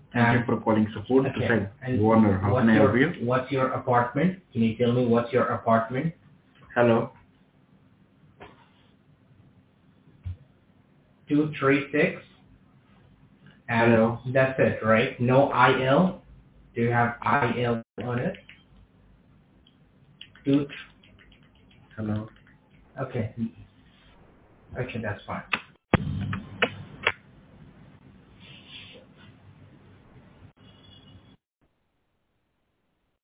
Thank you for calling support to Okay. site And Warner. How can I help you? what's your apartment? Can you tell me what's your apartment? Hello. 236. And Hello. that's it, right? No IL. Do you have IL on it? Two. Hello. Okay. Okay, that's fine.